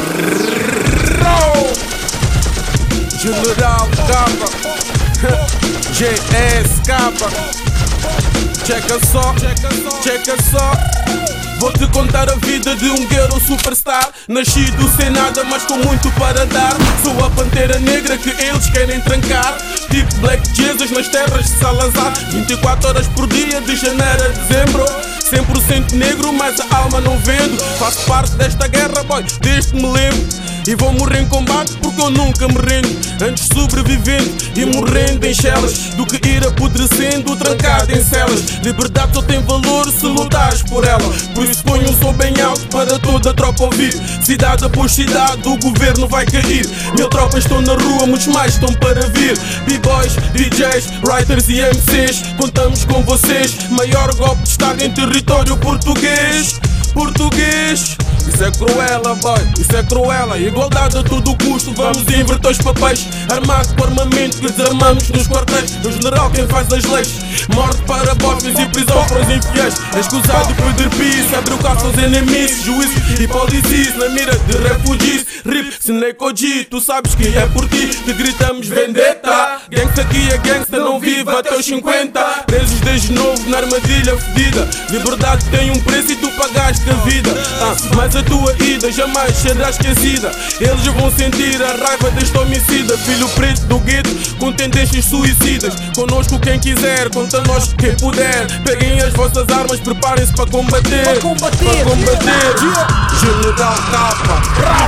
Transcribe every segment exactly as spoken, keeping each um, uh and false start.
General Capa, G S Capa. Checa só, checa só. Vou-te contar a vida de um girl superstar. Nascido sem nada, mas com muito para dar. Sou a pantera negra que eles querem trancar. Tipo Black Jesus nas terras de Salazar. vinte e quatro horas por dia, de janeiro a dezembro. cem por cento negro, mas a alma não vendo. Faço parte desta guerra, boy, desde que me lembro. E vou morrer em combate porque eu nunca me rendo. Antes sobrevivendo e morrendo em chelas do que ir apodrecendo, trancado em celas. Liberdade só tem valor se lutares por ela. Por isso ponho um som bem alto para toda a tropa ouvir. Cidade após cidade o governo vai cair. Mil tropas estão na rua, muitos mais estão para vir. B-boys, D Js, writers e M Cs, contamos com vocês. Maior golpe de estado em território português. Português. Isso é cruela, boy, isso é cruela. Igualdade a todo custo, vamos inverter os papéis. Armado com armamento que desarmamos nos quartéis. O general quem faz as leis. Morte para bostas e prisão para os infiéis. Escusado pedir peace, abre o caso aos inimigos. Juízo e polícias na mira de refugies. Rip, Senecoji, tu sabes que é por ti que gritamos vendetta. Gangsta aqui é gangsta, não vive até os cinquenta. Presos desde novo na armadilha fedida. Liberdade tem um preço e tu pagaste a vida. Ah, mas a tua ida jamais será esquecida. Eles vão sentir a raiva deste homicida. Filho preto do gueto com tendências suicidas. Conosco quem quiser, conta nós quem puder. Peguem as vossas armas, preparem-se para combater. Para combater, para combater. Yeah. General Capa.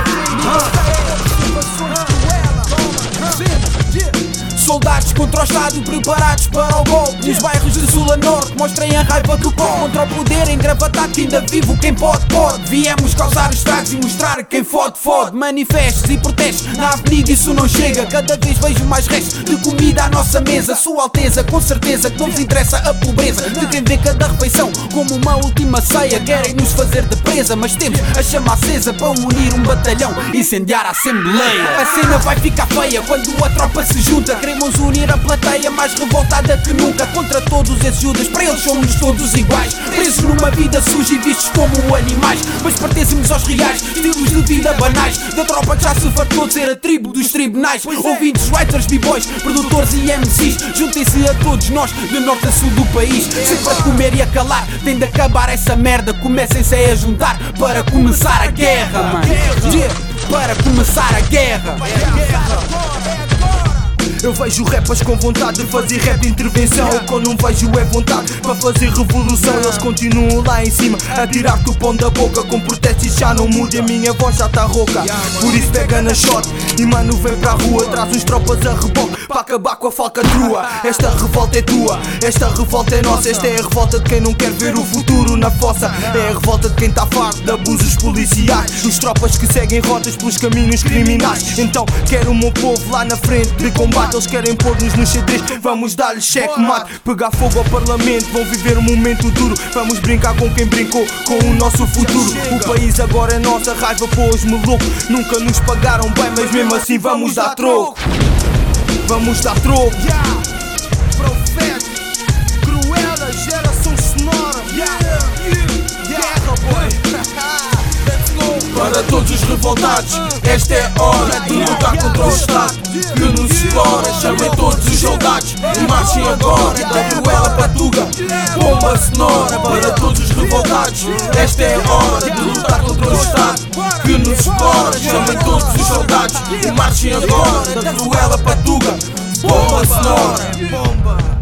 Soldados contra o Estado preparados para o golpe. Nos bairros de sul a norte mostrem a raiva do povo. Contra o poder engravatado que ainda vivo quem pode, pode. Viemos causar estragos e mostrar quem fode, fode. Manifestos e protestos na avenida isso não chega. Cada vez vejo mais restos de comida à nossa mesa. Sua Alteza com certeza que não vos interessa a pobreza de quem vê cada refeição como uma última ceia. Querem nos fazer de presa, mas temos a chama acesa para unir um batalhão e incendiar a Assembleia. A cena vai ficar feia quando a tropa se junta. Queremos unir a plateia mais revoltada que nunca contra todos esses judas. Para eles somos todos iguais, presos numa vida suja e vistos como animais. Mas pertencemos aos reais estilos de vida banais da tropa que já se fartou de ser a tribo dos tribunais. Ouvintes, writers, b-boys, produtores e M Cs, juntem-se a todos nós de norte a sul do país. Sempre a comer e a calar, tem de acabar essa merda. Comecem-se a juntar para começar a guerra, mano. Yeah, para começar a guerra. Eu vejo rappers com vontade de fazer rap de intervenção. O que eu não vejo é vontade para fazer revolução. Eles continuam lá em cima a tirar-te o pão da boca. Com protestos e já não muda, a minha voz já tá rouca. Por isso pega na shot e mano vem para a rua. Traz uns tropas a reboque para acabar com a falcatrua. Esta revolta é tua, esta revolta é nossa. Esta é a revolta de quem não quer ver o futuro na fossa. É a revolta de quem tá farto de abusos policiais. Os tropas que seguem rotas pelos caminhos criminais. Então quero o meu povo lá na frente de combate. Eles querem pôr-nos nos xadrez, vamos dar-lhes checkmate. Pegar fogo ao parlamento, vão viver um momento duro. Vamos brincar com quem brincou com o nosso futuro. O país agora é nossa, raiva pôs maluco. Nunca nos pagaram bem, mas mesmo assim vamos dar troco. Vamos dar troco. Yeah. Profeta, cruela, geração sonora. Yeah. Guerra, boy. Para todos os revoltados, esta é a hora de lutar contra o Estado que nos explora. Chamem todos os soldados e marchem agora. Da cruela patuga, bomba sonora. Para todos os revoltados, esta é a hora de lutar contra o Estado que nos explora. Chamem todos os soldados e marchem agora. Da cruela patuga, bomba sonora.